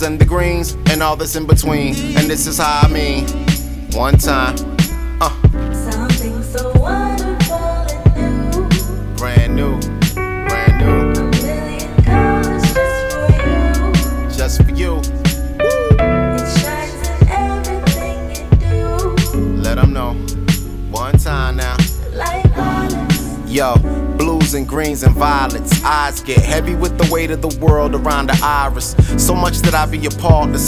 and the greens and all that's in between. And this is how I mean. One time, something so wonderful and new. brand new, brand new, $1 million just for you. just for you. It shines in everything you do. Let them know. One time now. Like violets. Yo, blues and greens and violets. Eyes get heavy with the weight of the world around the iris. So much that I be appalled to